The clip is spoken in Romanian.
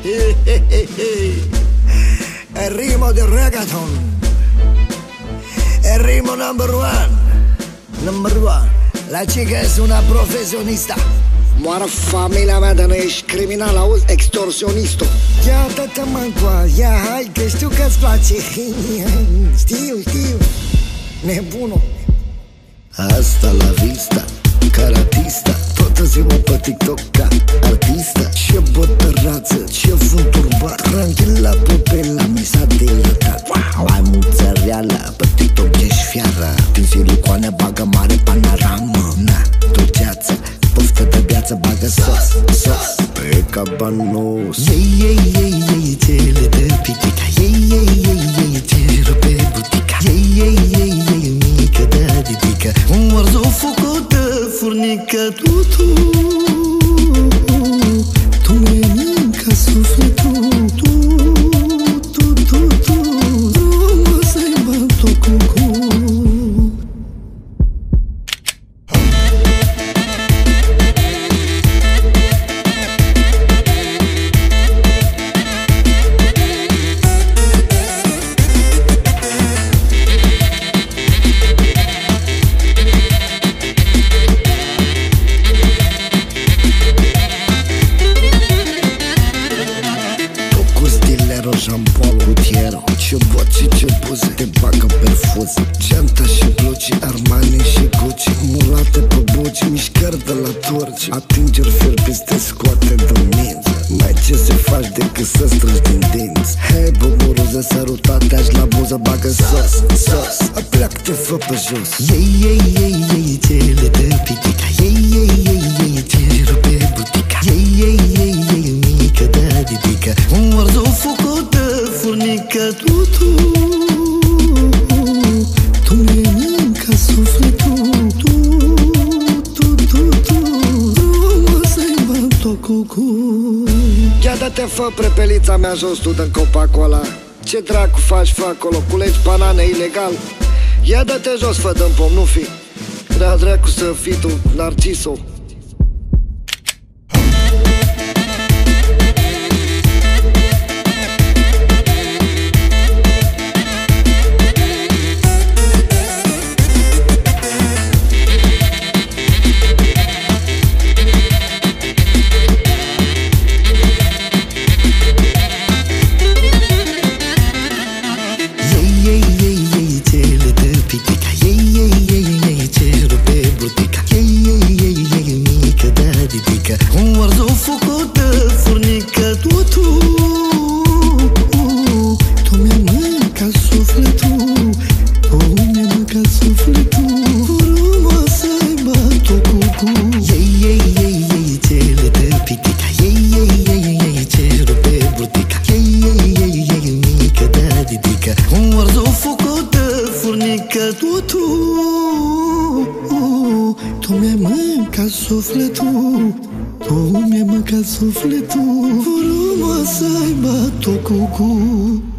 El ritmo de reggaeton, el ritmo number one. La chica es una profesionista. Moară familia mea de nu ești criminal, auzi, extorsionistă. Ia dă-te mâncoa, ia hai că știu că-ți place. Știu, nebunul. Asta la vista, caratista, toată ziua pe TikTok ca artistă. Ce bătărață, ce fânturbat, tranquila pupila, mi s-a dilatat. Mai mozzarella, pe TikTok ești fiara. Din silicoane bagă mare panoramă. Na, dulceață, poftă de viață, bagă sos pe cabanos. Ei, cele de pitica. Ei, ce rupe butica. Ei, mică de didică. Un orzo făcută, furnică. Tu mi-ai mâncat sufletul. Mă să-i bat-o cu. Jean-Paul Gutiero. Ce boci, ce buze, te bagă perfuză. Geanta și blugi, Armani și Gucci. Mulate pe buci, mișcări de la turci. Atingeri fierbis, te scoate de mință. Mai ce se faci decât să strângi din dinți. Hei, buburuze sărutate, aș la buză, bagă sos. Apleac, te fă pe jos. Ei, cele de pitica. Ei, ce rupe butica. Ei, mică de didică. Un orzo făcută, furnică. Tu mi-ai mâncat sufletul. Mă să-i bat-o cu. Ia dă-te, fă prepelița mea jos tu din copacul ăla. Ce dracu faci, fă acolo, culegi banane ilegal. Ia dă-te jos, fă dă-n pom, nu fi. Rea dracu să fii tu, Narciso. Un orzo făcută, furnică. Tu mi-ai mâncat sufletul. Mi-ai mâncat sufletul. Frumoasă-i bat-o cu. Ei, cele de pitica. Ei, ce rupe butica. Ei, mică de didică. Un orzo făcută, furnică. Tu mi-ai mâncat sufletul. Tu mi-ai mâncat sufletul. Frumoasă-i bat-o cu.